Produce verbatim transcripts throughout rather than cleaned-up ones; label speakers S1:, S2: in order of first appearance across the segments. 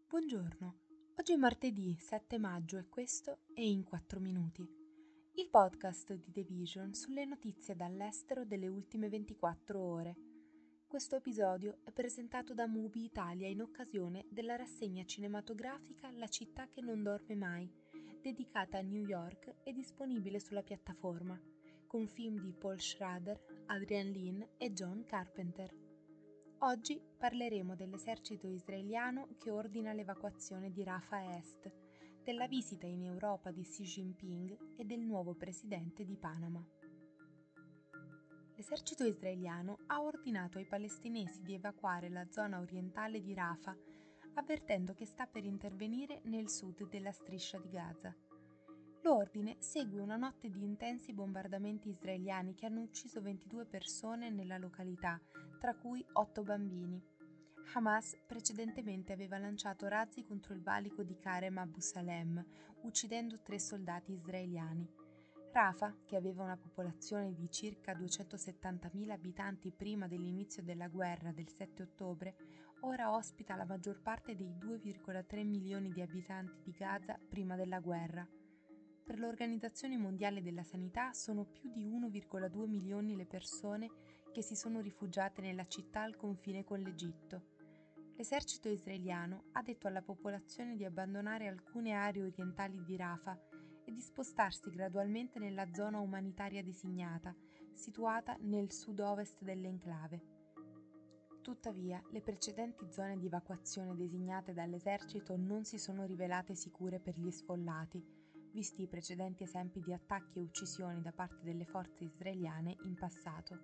S1: Buongiorno, oggi è martedì sette maggio e questo è In quattro minuti, il podcast di The Vision sulle notizie dall'estero delle ultime ventiquattro ore. Questo episodio è presentato da Mubi Italia in occasione della rassegna cinematografica La città che non dorme mai, dedicata a New York e disponibile sulla piattaforma, con film di Paul Schrader, Adrian Lyne e John Carpenter. Oggi parleremo dell'esercito israeliano che ordina l'evacuazione di Rafah Est, della visita in Europa di Xi Jinping e del nuovo presidente di Panama. L'esercito israeliano ha ordinato ai palestinesi di evacuare la zona orientale di Rafah, avvertendo che sta per intervenire nel sud della striscia di Gaza. L'ordine segue una notte di intensi bombardamenti israeliani che hanno ucciso ventidue persone nella località, tra cui otto bambini. Hamas precedentemente aveva lanciato razzi contro il valico di Karem Abu Salem, uccidendo tre soldati israeliani. Rafah, che aveva una popolazione di circa duecentosettantamila abitanti prima dell'inizio della guerra del sette ottobre, ora ospita la maggior parte dei due virgola tre milioni di abitanti di Gaza prima della guerra. Per l'Organizzazione Mondiale della Sanità sono più di uno virgola due milioni le persone che si sono rifugiate nella città al confine con l'Egitto. L'esercito israeliano ha detto alla popolazione di abbandonare alcune aree orientali di Rafah e di spostarsi gradualmente nella zona umanitaria designata, situata nel sud-ovest dell'enclave. Tuttavia, le precedenti zone di evacuazione designate dall'esercito non si sono rivelate sicure per gli sfollati, visti i precedenti esempi di attacchi e uccisioni da parte delle forze israeliane in passato.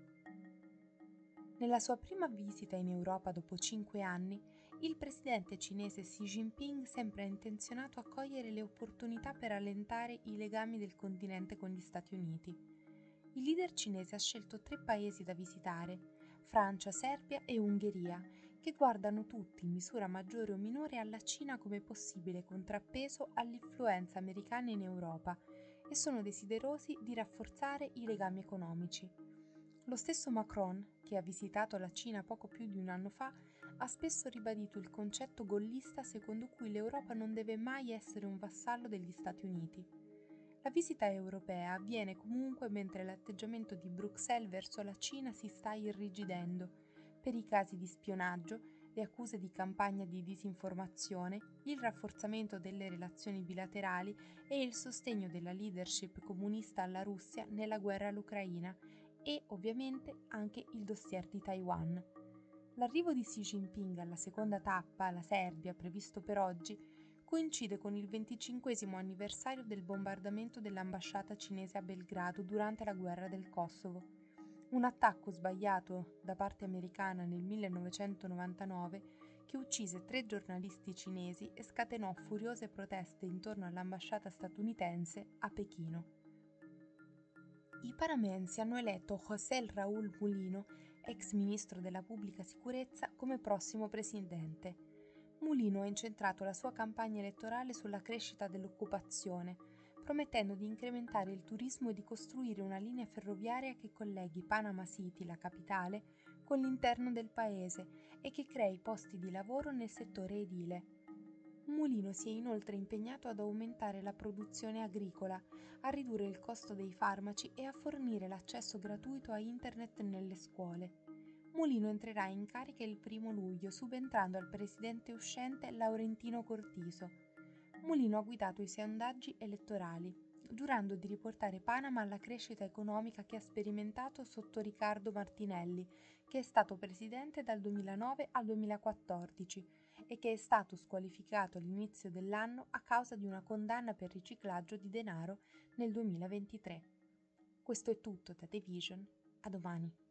S1: Nella sua prima visita in Europa dopo cinque anni, il presidente cinese Xi Jinping sembra intenzionato a cogliere le opportunità per allentare i legami del continente con gli Stati Uniti. Il leader cinese ha scelto tre paesi da visitare, Francia, Serbia e Ungheria, che guardano tutti in misura maggiore o minore alla Cina come possibile contrappeso all'influenza americana in Europa e sono desiderosi di rafforzare i legami economici. Lo stesso Macron, che ha visitato la Cina poco più di un anno fa, ha spesso ribadito il concetto gollista secondo cui l'Europa non deve mai essere un vassallo degli Stati Uniti. La visita europea avviene comunque mentre l'atteggiamento di Bruxelles verso la Cina si sta irrigidendo, per i casi di spionaggio, le accuse di campagna di disinformazione, il rafforzamento delle relazioni bilaterali e il sostegno della leadership comunista alla Russia nella guerra all'Ucraina e ovviamente anche il dossier di Taiwan. L'arrivo di Xi Jinping alla seconda tappa, la Serbia, previsto per oggi, coincide con il venticinquesimo anniversario del bombardamento dell'ambasciata cinese a Belgrado durante la guerra del Kosovo. Un attacco sbagliato da parte americana nel millenovecentonovantanove che uccise tre giornalisti cinesi e scatenò furiose proteste intorno all'ambasciata statunitense a Pechino. I panamensi hanno eletto José Raúl Mulino, ex ministro della pubblica sicurezza, come prossimo presidente. Mulino ha incentrato la sua campagna elettorale sulla crescita dell'occupazione, promettendo di incrementare il turismo e di costruire una linea ferroviaria che colleghi Panama City, la capitale, con l'interno del paese e che crei posti di lavoro nel settore edile. Mulino si è inoltre impegnato ad aumentare la produzione agricola, a ridurre il costo dei farmaci e a fornire l'accesso gratuito a internet nelle scuole. Mulino entrerà in carica il primo luglio, subentrando al presidente uscente Laurentino Cortiso. Mulino ha guidato i sondaggi elettorali, giurando di riportare Panama alla crescita economica che ha sperimentato sotto Riccardo Martinelli, che è stato presidente dal duemilanove al duemilaquattordici e che è stato squalificato all'inizio dell'anno a causa di una condanna per riciclaggio di denaro nel duemilaventitré. Questo è tutto da The Vision, a domani.